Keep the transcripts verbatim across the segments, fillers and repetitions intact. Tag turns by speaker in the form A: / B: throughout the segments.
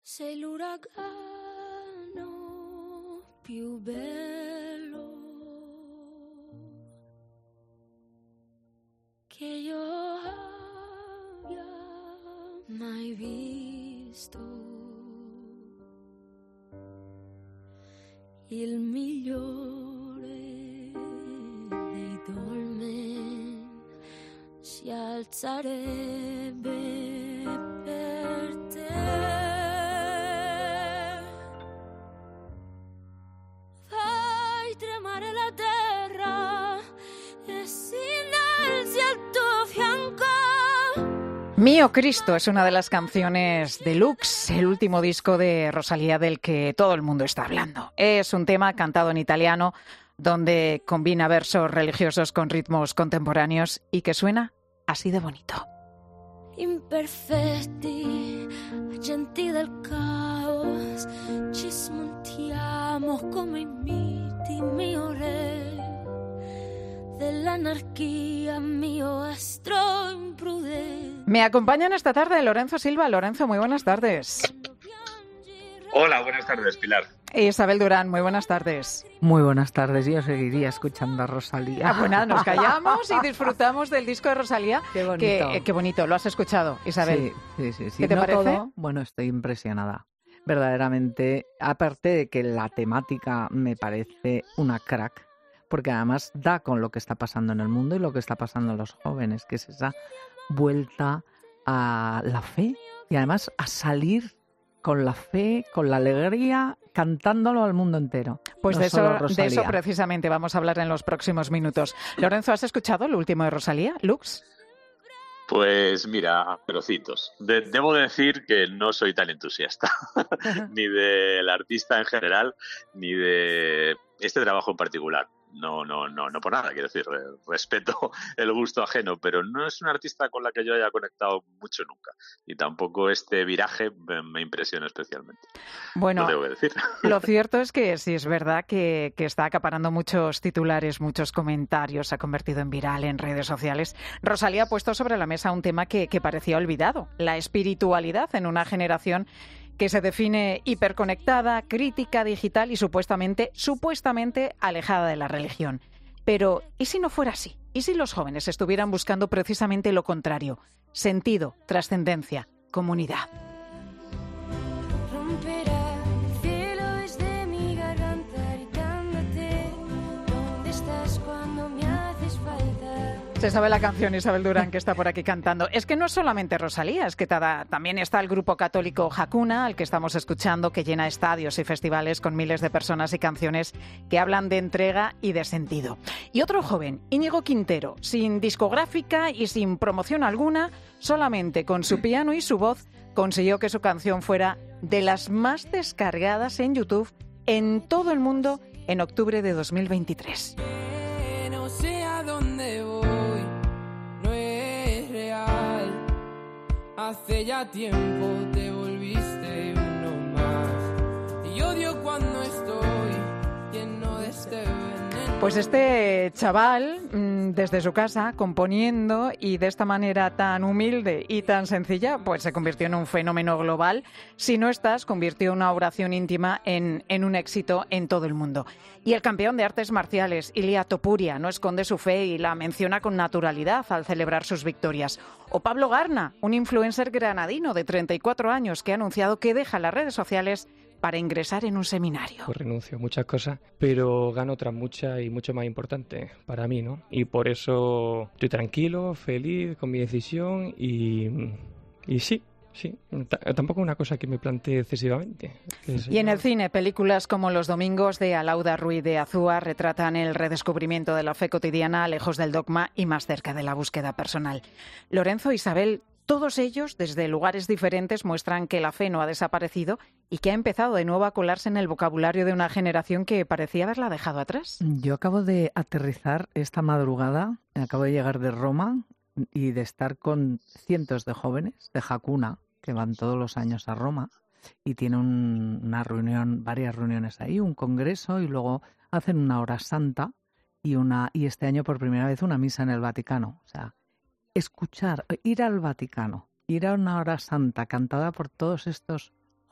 A: Sei l'uragano più bello che io abbia mai visto, il migliore dei dolmen si alzarebbe per te. Fai tremare la terra e si innalzi al tuo fianco.
B: Mío Cristo es una de las canciones deluxe, el último disco de Rosalía del que todo el mundo está hablando. Es un tema cantado en italiano donde combina versos religiosos con ritmos contemporáneos y que suena así de bonito.
A: Imperfetti, agenti del caos, ci smontiamo come i miti, mio re dell'anarchia, mio astro imprudente.
B: Me acompañan esta tarde Lorenzo Silva. Lorenzo, muy buenas tardes.
C: Hola, buenas tardes, Pilar.
B: E Isabel Durán, muy buenas tardes.
D: Muy buenas tardes, yo seguiría escuchando a Rosalía.
B: Ah, pues nada, nos callamos y disfrutamos del disco de Rosalía.
D: Qué bonito.
B: Que, qué bonito, ¿lo has escuchado, Isabel?
D: Sí, sí, sí. sí.
B: ¿Qué te
D: no
B: parece?
D: Todo, bueno, estoy impresionada. Verdaderamente, aparte de que la temática me parece una crack, porque además da con lo que está pasando en el mundo y lo que está pasando en los jóvenes, que es esa vuelta a la fe y además a salir con la fe, con la alegría, cantándolo al mundo entero.
B: Pues
D: no
B: de,
D: solo
B: eso, de
D: Rosalía.
B: eso precisamente vamos a hablar en los próximos minutos. Lorenzo, ¿has escuchado lo último de Rosalía, Lux?
C: Pues mira, trocitos. De- debo decir que no soy tan entusiasta, ni del artista en general, ni de este trabajo en particular. No, no, no, no por nada, quiero decir, eh, respeto el gusto ajeno, pero no es una artista con la que yo haya conectado mucho nunca. Y tampoco este viraje me, me impresiona especialmente.
B: Bueno,
C: Lo tengo que decir.
B: lo cierto es que sí es verdad que, que está acaparando muchos titulares, muchos comentarios, se ha convertido en viral en redes sociales. Rosalía ha puesto sobre la mesa un tema que, que parecía olvidado, la espiritualidad en una generación que se define hiperconectada, crítica, digital y supuestamente, supuestamente alejada de la religión. Pero, ¿y si no fuera así? ¿Y si los jóvenes estuvieran buscando precisamente lo contrario? Sentido, trascendencia, comunidad.
A: Romperá el cielo desde mi garganta gritándote, ¿dónde estás cuando me haces falta?
B: Se sabe la canción, Isabel Durán, que está por aquí cantando. Es que no es solamente Rosalía, es que tada- también está el grupo católico Hakuna, al que estamos escuchando, que llena estadios y festivales con miles de personas y canciones que hablan de entrega y de sentido. Y otro joven, Íñigo Quintero, sin discográfica y sin promoción alguna, solamente con su piano y su voz, consiguió que su canción fuera de las más descargadas en YouTube en todo el mundo en octubre de dos mil veintitrés.
E: Que no sé a dónde voy, no es real. Hace ya tiempo te volviste uno más. Y odio cuando estoy lleno de este veneno.
B: Pues este chaval, mm, desde su casa, componiendo y de esta manera tan humilde y tan sencilla, pues se convirtió en un fenómeno global. Si no estás, convirtió una oración íntima en, en un éxito en todo el mundo. Y el campeón de artes marciales, Ilia Topuria, no esconde su fe y la menciona con naturalidad al celebrar sus victorias. O Pablo Garna, un influencer granadino de treinta y cuatro años que ha anunciado que deja las redes sociales para ingresar en un seminario.
F: Pues renuncio a muchas cosas, pero gano otras muchas y mucho más importantes para mí, ¿no? Y por eso estoy tranquilo, feliz con mi decisión y, y sí, sí. T- tampoco es una cosa que me plantee excesivamente.
B: Y en el cine, películas como Los Domingos de Alauda Ruiz de Azúa retratan el redescubrimiento de la fe cotidiana, lejos del dogma y más cerca de la búsqueda personal. Lorenzo, Isabel, todos ellos, desde lugares diferentes, muestran que la fe no ha desaparecido y que ha empezado de nuevo a colarse en el vocabulario de una generación que parecía haberla dejado atrás.
D: Yo acabo de aterrizar esta madrugada, acabo de llegar de Roma y de estar con cientos de jóvenes de Hakuna que van todos los años a Roma y tienen un- una reunión, varias reuniones ahí, un congreso y luego hacen una hora santa y una y este año por primera vez una misa en el Vaticano. O sea, escuchar, ir al Vaticano, ir a una hora santa cantada por todos estos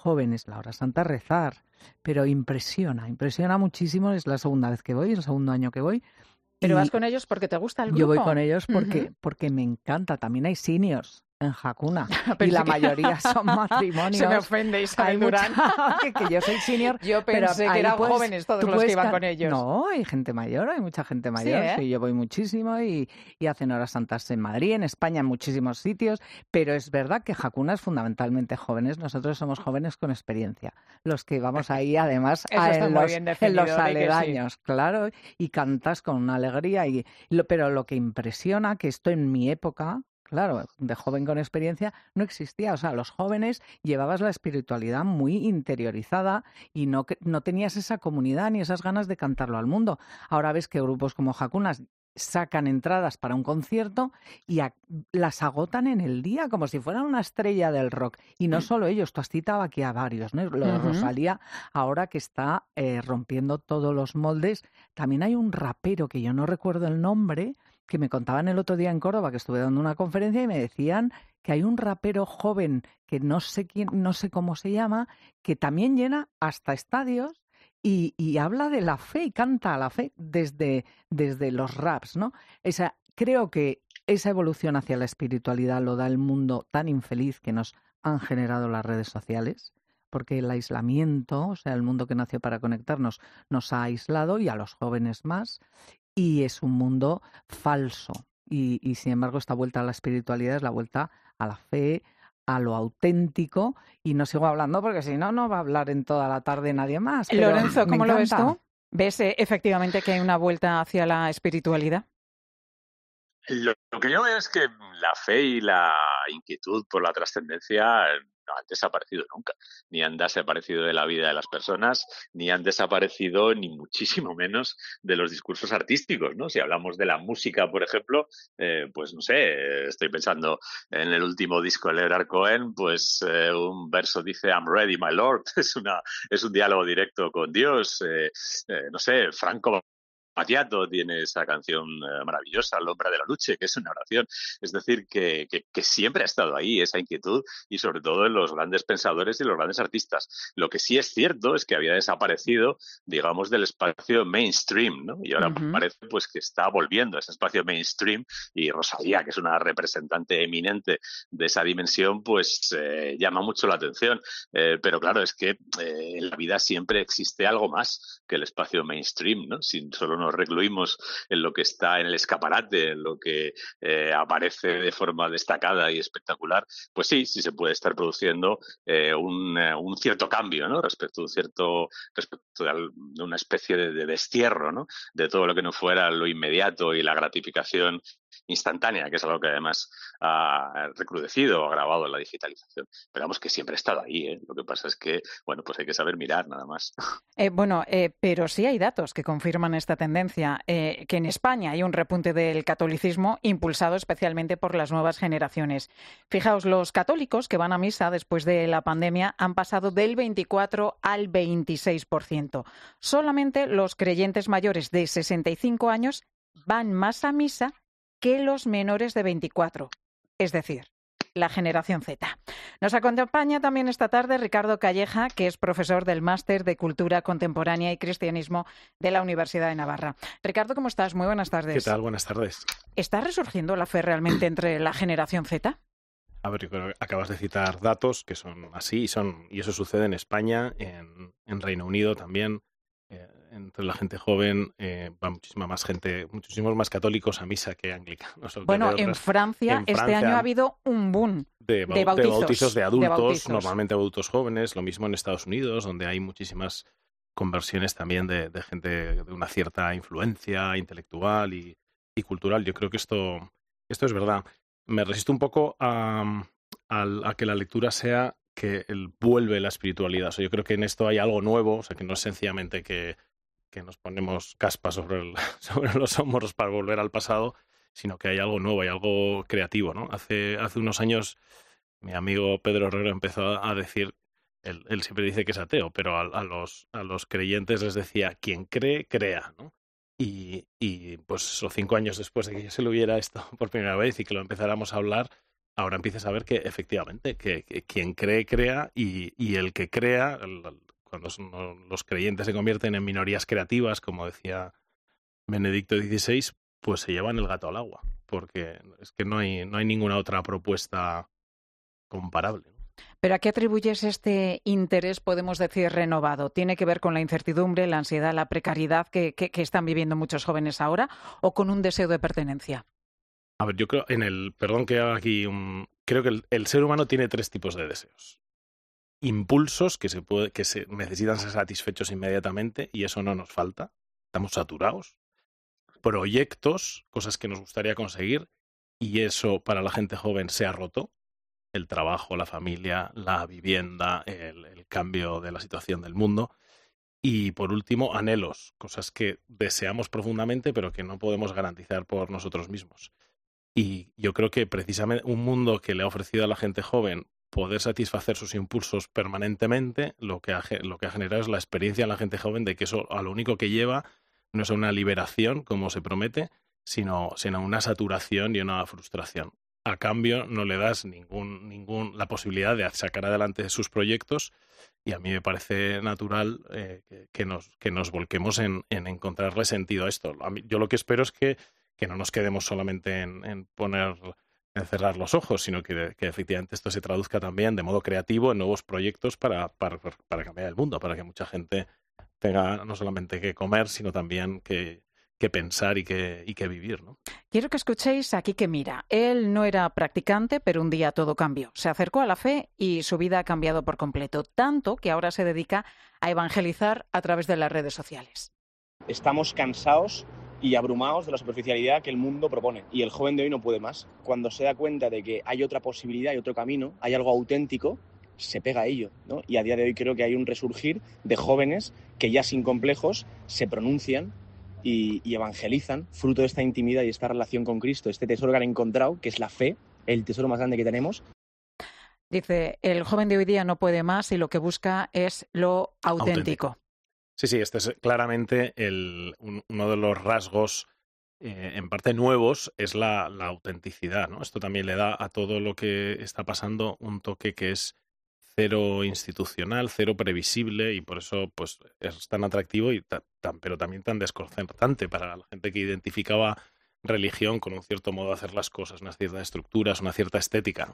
D: jóvenes la hora santa a rezar, pero impresiona, impresiona muchísimo. Es la segunda vez que voy, es el segundo año que voy.
B: ¿Pero
D: y
B: vas con ellos porque te gusta el grupo?
D: Yo voy con ellos porque,
B: Ujú.
D: porque me encanta. También hay seniors en Hakuna y
B: Pensé
D: la
B: que-
D: mayoría son matrimonios.
B: Se me ofende
D: Hay
B: Isabel Durán.
D: mucha- que, que yo soy senior.
B: Yo
D: pero
B: pensé que
D: ahí
B: eran
D: puedes-
B: jóvenes todos
D: tú
B: los que
D: puedes
B: iban
D: ca-
B: con ellos.
D: No, hay gente mayor, hay mucha gente mayor.
B: ¿eh?
D: Sí, yo voy muchísimo y, y hacen horas santas en Madrid, en España, en muchísimos sitios. Pero es verdad que Hakuna es fundamentalmente jóvenes. Nosotros somos jóvenes con experiencia. Los que vamos ahí, además,
B: Eso
D: a-
B: está
D: en,
B: muy
D: los,
B: bien
D: en
B: definido,
D: los
B: di que sí.
D: aledaños, claro, y cantas con una alegría. Y, lo- pero lo que impresiona, que esto en mi época, claro, de joven con experiencia, no existía. O sea, los jóvenes llevabas la espiritualidad muy interiorizada y no, que- no tenías esa comunidad ni esas ganas de cantarlo al mundo. Ahora ves que grupos como Hakunas sacan entradas para un concierto y a- las agotan en el día como si fueran una estrella del rock. Y no solo ellos, tú has citado aquí a varios, ¿no? Lo de
B: Ujú.
D: Rosalía, ahora que está eh, rompiendo todos los moldes. También hay un rapero que yo no recuerdo el nombre, que me contaban el otro día en Córdoba, que estuve dando una conferencia y me decían que hay un rapero joven que no sé quién, no sé cómo se llama, que también llena hasta estadios y, y habla de la fe y canta a la fe desde, desde los raps, ¿no? Esa, creo que esa evolución hacia la espiritualidad lo da el mundo tan infeliz que nos han generado las redes sociales, porque el aislamiento, o sea, el mundo que nació para conectarnos, nos ha aislado y a los jóvenes más. Y es un mundo falso. Y, y, sin embargo, esta vuelta a la espiritualidad es la vuelta a la fe, a lo auténtico. Y no sigo hablando porque si no, no va a hablar en toda la tarde nadie más. pero
B: Lorenzo,
D: me
B: ¿cómo lo ves
D: encanta.
B: tú? ¿Ves eh, efectivamente que hay una vuelta hacia la espiritualidad?
C: Lo, lo que yo veo es que la fe y la inquietud por la trascendencia no han desaparecido nunca, ni han desaparecido de la vida de las personas, ni han desaparecido ni muchísimo menos de los discursos artísticos, ¿no? Si hablamos de la música, por ejemplo, eh, pues no sé, estoy pensando en el último disco de Leonard Cohen, pues eh, un verso dice I'm ready, my lord, es una es un diálogo directo con Dios, eh, eh, no sé, Franco Battiato tiene esa canción eh, maravillosa, L'ombra de la luce, que es una oración. Es decir, que, que, que siempre ha estado ahí esa inquietud y sobre todo en los grandes pensadores y los grandes artistas. Lo que sí es cierto es que había desaparecido, digamos, del espacio mainstream, ¿no? Y ahora
B: Ujú.
C: parece pues que está volviendo a ese espacio mainstream y Rosalía, que es una representante eminente de esa dimensión, pues eh, llama mucho la atención. Eh, pero claro, es que eh, en la vida siempre existe algo más que el espacio mainstream, ¿no? Si solo nos recluimos en lo que está en el escaparate, en lo que eh, aparece de forma destacada y espectacular, pues sí, sí se puede estar produciendo eh, un, eh, un cierto cambio, ¿no? Respecto a un cierto, respecto a una especie de, de destierro, ¿no? De todo lo que no fuera lo inmediato y la gratificación instantánea, que es algo que además ha recrudecido o agravado la digitalización. Pero vamos, que siempre ha estado ahí, ¿eh? Lo que pasa es que, bueno, pues hay que saber mirar nada más.
B: Eh, bueno, eh, pero sí hay datos que confirman esta tendencia, eh, que en España hay un repunte del catolicismo impulsado especialmente por las nuevas generaciones. Fijaos, los católicos que van a misa después de la pandemia han pasado del veinticuatro al veintiséis por ciento. Solamente los creyentes mayores de sesenta y cinco años van más a misa que los menores de veinticuatro, es decir, la generación Z. Nos acompaña también esta tarde Ricardo Calleja, que es profesor del Máster de Cultura Contemporánea y Cristianismo de la Universidad de Navarra. Ricardo, ¿cómo estás? Muy buenas tardes.
G: ¿Qué tal? Buenas tardes.
B: ¿Está resurgiendo la fe realmente entre la generación Z?
G: A ver, yo creo que acabas de citar datos que son así y, son, y eso sucede en España, en, en Reino Unido también. Eh, entre la gente joven eh, va muchísima más gente, muchísimos más católicos a misa que anglicanos. o que
B: Bueno,
G: de
B: en
G: otras-
B: Francia,
G: en
B: este
G: Francia
B: año ha habido un boom.
G: de, bau-
B: de
G: de
B: bautizos,
G: bautizos de
B: de
G: adultos,
B: bautizos.
G: normalmente adultos jóvenes, lo mismo en Estados Unidos, donde hay muchísimas conversiones también de, de gente de una cierta influencia intelectual y, y cultural. Yo creo que esto, esto es verdad. Me resisto un poco a, a, a que la lectura sea que el, vuelve la espiritualidad. O sea, yo creo que en esto hay algo nuevo, o sea, que no es sencillamente que, que nos ponemos caspas sobre, el, sobre los hombros para volver al pasado, sino que hay algo nuevo, hay algo creativo, ¿no? Hace, hace unos años mi amigo Pedro Herrero empezó a decir, él, él siempre dice que es ateo, pero a, a, los, a los creyentes les decía, quien cree, crea, ¿no? Y, y pues eso, cinco años después de que yo se lo hubiera esto por primera vez y que lo empezáramos a hablar, ahora empiezas a ver que efectivamente, que, que quien cree, crea, y, y el que crea, el, cuando son, los creyentes se convierten en minorías creativas, como decía Benedicto dieciséis, pues se llevan el gato al agua, porque es que no hay, no hay ninguna otra propuesta comparable.
B: ¿Pero a qué atribuyes este interés, podemos decir, renovado? ¿Tiene que ver con la incertidumbre, la ansiedad, la precariedad que, que, que están viviendo muchos jóvenes ahora, o con un deseo de pertenencia?
G: A ver, yo creo, en el, perdón que haga aquí un, creo que el, el ser humano tiene tres tipos de deseos. Impulsos que se puede, que se necesitan ser satisfechos inmediatamente, y eso no nos falta, estamos saturados. Proyectos, cosas que nos gustaría conseguir, y eso para la gente joven se ha roto. El trabajo, la familia, la vivienda, el, el cambio de la situación del mundo. Y por último, anhelos, cosas que deseamos profundamente pero que no podemos garantizar por nosotros mismos. Y yo creo que precisamente un mundo que le ha ofrecido a la gente joven poder satisfacer sus impulsos permanentemente, lo que ha, lo que ha generado es la experiencia en la gente joven de que eso a lo único que lleva no es a una liberación, como se promete, sino, sino a una saturación y una frustración. A cambio no le das ningún, ningún, la posibilidad de sacar adelante sus proyectos, y a mí me parece natural eh, que, que, nos, que nos volquemos en, en encontrarle sentido a esto. A mí, yo lo que espero es que, que no nos quedemos solamente en, en poner, en cerrar los ojos, sino que, que efectivamente esto se traduzca también de modo creativo en nuevos proyectos para, para, para cambiar el mundo, para que mucha gente tenga no solamente que comer, sino también que que pensar y que, y que vivir, ¿no?
B: Quiero que escuchéis a Quique Mira. Él no era practicante, pero un día todo cambió. Se acercó a la fe y su vida ha cambiado por completo, tanto que ahora se dedica a evangelizar a través de las redes sociales.
H: Estamos cansados y abrumados de la superficialidad que el mundo propone, y el joven de hoy no puede más. Cuando se da cuenta de que hay otra posibilidad, hay otro camino, hay algo auténtico, se pega a ello, ¿no? Y a día de hoy creo que hay un resurgir de jóvenes que ya sin complejos se pronuncian Y, y evangelizan, fruto de esta intimidad y esta relación con Cristo, este tesoro que han encontrado, que es la fe, el tesoro más grande que tenemos.
B: Dice, el joven de hoy día no puede más y lo que busca es lo auténtico.
G: auténtico. Sí, sí, este es claramente el, un, uno de los rasgos eh, en parte nuevos, es la, la autenticidad, ¿no? Esto también le da a todo lo que está pasando un toque que es cero institucional, cero previsible, y por eso pues es tan atractivo y tan, pero también tan desconcertante para la gente que identificaba religión con un cierto modo de hacer las cosas, unas ciertas estructuras, una cierta estética.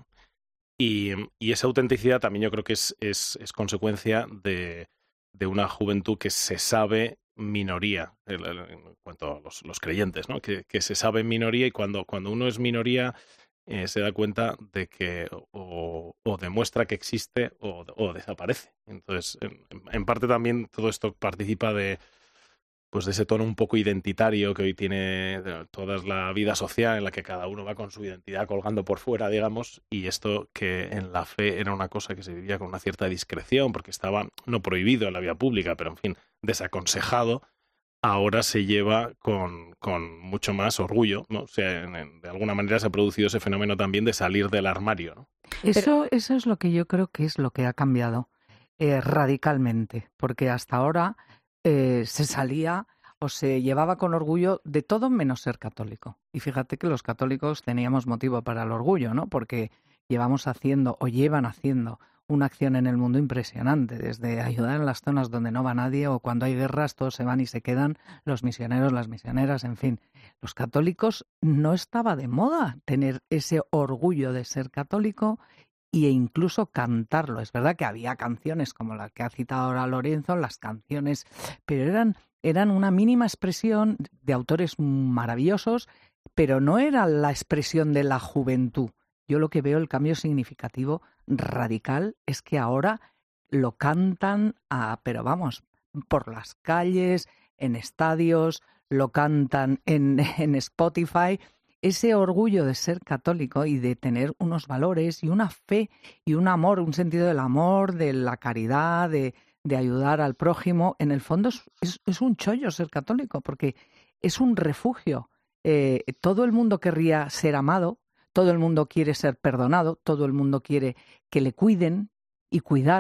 G: Y, y esa autenticidad también yo creo que es, es, es consecuencia de, de una juventud que se sabe minoría, en cuanto a los, los creyentes, ¿no? Que, que se sabe minoría, y cuando, cuando uno es minoría Eh, se da cuenta de que o, o demuestra que existe o, o desaparece. Entonces, en, en parte también todo esto participa de, pues de ese tono un poco identitario que hoy tiene toda la vida social, en la que cada uno va con su identidad colgando por fuera, digamos, y esto que en la fe era una cosa que se vivía con una cierta discreción, porque estaba no prohibido en la vía pública, pero en fin, desaconsejado, ahora se lleva con, con mucho más orgullo, ¿no? O sea, en, en, de alguna manera se ha producido ese fenómeno también de salir del armario, ¿no?
D: Eso, Pero... eso es lo que yo creo que es lo que ha cambiado eh, radicalmente, porque hasta ahora eh, se salía o se llevaba con orgullo de todo menos ser católico. Y fíjate que los católicos teníamos motivo para el orgullo, ¿no? Porque llevamos haciendo o llevan haciendo una acción en el mundo impresionante, desde ayudar en las zonas donde no va nadie, o cuando hay guerras todos se van y se quedan, los misioneros, las misioneras, en fin. Los católicos no estaba de moda tener ese orgullo de ser católico e incluso cantarlo. Es verdad que había canciones como la que ha citado ahora Lorenzo, las canciones, pero eran, eran una mínima expresión de autores maravillosos, pero no era la expresión de la juventud. Yo lo que veo, el cambio significativo radical, es que ahora lo cantan, a, pero vamos, por las calles, en estadios, lo cantan en, en Spotify. Ese orgullo de ser católico y de tener unos valores y una fe y un amor, un sentido del amor, de la caridad, de, de ayudar al prójimo, en el fondo es, es, es un chollo ser católico, porque es un refugio. Eh, todo el mundo querría ser amado, todo el mundo quiere ser perdonado, todo el mundo quiere que le cuiden y cuidar,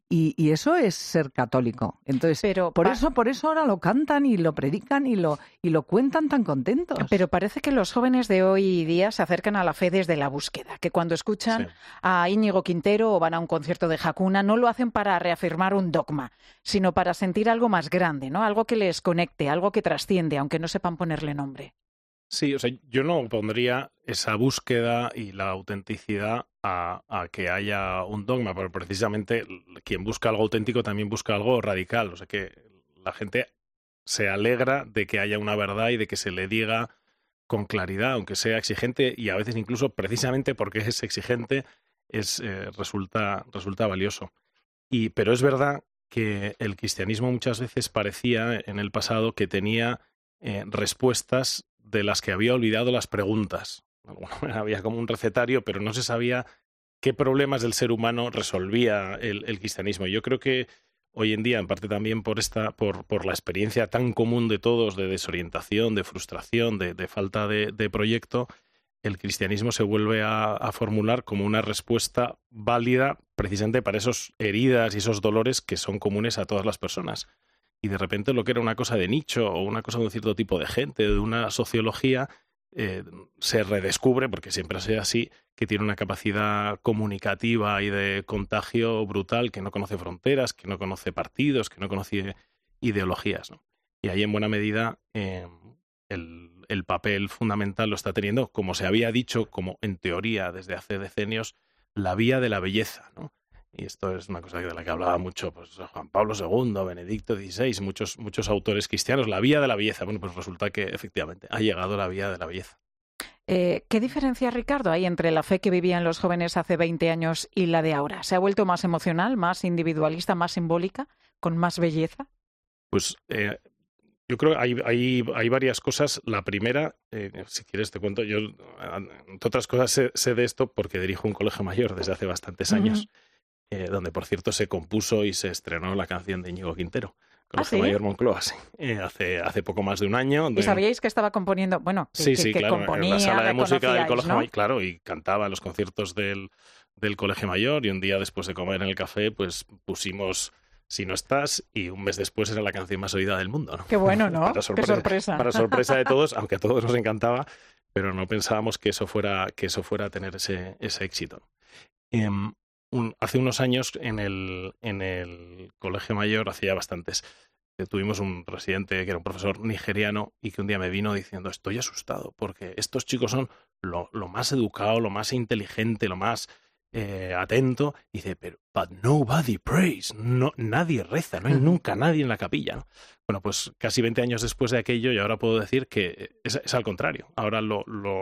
D: Y, y eso es ser católico. Entonces,
B: Pero
D: por
B: pa-
D: eso, por eso ahora lo cantan y lo predican y lo, y lo cuentan tan contentos.
B: Pero parece que los jóvenes de hoy día se acercan a la fe desde la búsqueda, que cuando escuchan
G: Sí.
B: a Íñigo Quintero o van a un concierto de Hakuna no lo hacen para reafirmar un dogma, sino para sentir algo más grande, ¿no? Algo que les conecte, algo que trasciende, aunque no sepan ponerle nombre.
G: Sí, o sea, yo no pondría esa búsqueda y la autenticidad a, a que haya un dogma, porque precisamente quien busca algo auténtico también busca algo radical. O sea, que la gente se alegra de que haya una verdad y de que se le diga con claridad, aunque sea exigente, y a veces incluso precisamente porque es exigente, es, eh, resulta, resulta valioso. Y, pero es verdad que el cristianismo muchas veces parecía en el pasado que tenía eh, respuestas de las que había olvidado las preguntas. De alguna manera había como un recetario, pero no se sabía qué problemas del ser humano resolvía el, el cristianismo. Yo creo que hoy en día, en parte también por esta, por, por la experiencia tan común de todos de desorientación, de frustración, de, de falta de, de proyecto, el cristianismo se vuelve a, a formular como una respuesta válida precisamente para esas heridas y esos dolores que son comunes a todas las personas. Y de repente lo que era una cosa de nicho o una cosa de un cierto tipo de gente, de una sociología, eh, se redescubre, porque siempre ha sido así, que tiene una capacidad comunicativa y de contagio brutal, que no conoce fronteras, que no conoce partidos, que no conoce ideologías, ¿no? Y ahí en buena medida eh, el, el papel fundamental lo está teniendo, como se había dicho, como en teoría desde hace decenios, la vía de la belleza, ¿no? Y esto es una cosa de la que hablaba mucho pues, Juan Pablo segundo, Benedicto dieciséis, muchos, muchos autores cristianos, la vía de la belleza. Bueno, pues resulta que efectivamente ha llegado la vía de la belleza.
B: Eh, ¿Qué diferencia, Ricardo, hay entre la fe que vivían los jóvenes hace veinte años y la de ahora? ¿Se ha vuelto más emocional, más individualista, más simbólica, con más belleza?
G: Pues eh, yo creo que hay, hay, hay varias cosas. La primera, eh, si quieres te cuento, yo, entre otras cosas, sé, sé de esto porque dirijo un colegio mayor desde hace bastantes años. Uh-huh. Eh, donde por cierto se compuso y se estrenó la canción de Íñigo Quintero, Colegio
B: ¿Ah, sí?
G: Mayor Moncloa, sí, eh, hace, hace poco más de un año.
B: ¿Y sabíais que estaba componiendo? Bueno, que,
G: sí,
B: que,
G: sí,
B: que
G: claro,
B: componía,
G: en la sala de música del Colegio
B: ¿no?
G: Mayor, claro, y cantaba en los conciertos del, del Colegio Mayor, y un día después de comer en el café, pues pusimos Si no estás, y un mes después era la canción más oída del mundo, ¿no?
B: Qué bueno, ¿no?
G: Para sorpresa,
B: Qué sorpresa.
G: Para sorpresa de todos, aunque a todos nos encantaba, pero no pensábamos que eso fuera, que eso fuera a tener ese, ese éxito. Eh, Un, hace unos años en el, en el Colegio Mayor, hacía bastantes, eh, tuvimos un residente que era un profesor nigeriano y que un día me vino diciendo estoy asustado porque estos chicos son lo, lo más educado, lo más inteligente, lo más eh, atento. Y dice, pero but nobody prays, no, nadie reza, no hay nunca nadie en la capilla, ¿no? Bueno, pues casi veinte años después de aquello, y ahora puedo decir que es, es al contrario. Ahora lo...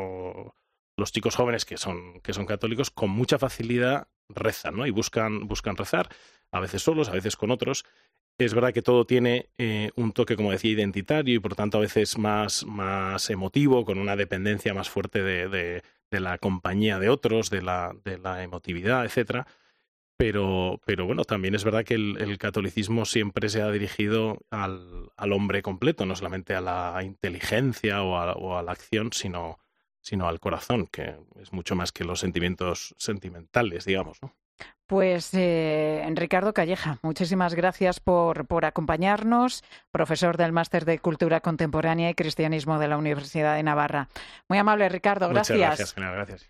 G: lo los chicos jóvenes que son, que son católicos con mucha facilidad rezan, ¿no? Y buscan, buscan rezar, a veces solos, a veces con otros. Es verdad que todo tiene eh, un toque, como decía, identitario y por tanto a veces más, más emotivo, con una dependencia más fuerte de, de, de la compañía de otros, de la, de la emotividad, etcétera. Pero, pero bueno, también es verdad que el, el catolicismo siempre se ha dirigido al, al hombre completo, no solamente a la inteligencia o a, o a la acción, sino... sino al corazón, que es mucho más que los sentimientos sentimentales, digamos, ¿no?
B: Pues eh, Ricardo Calleja, muchísimas gracias por, por acompañarnos, profesor del Máster de Cultura Contemporánea y Cristianismo de la Universidad de Navarra. Muy amable, Ricardo, gracias.
G: Muchas gracias, Genial, gracias.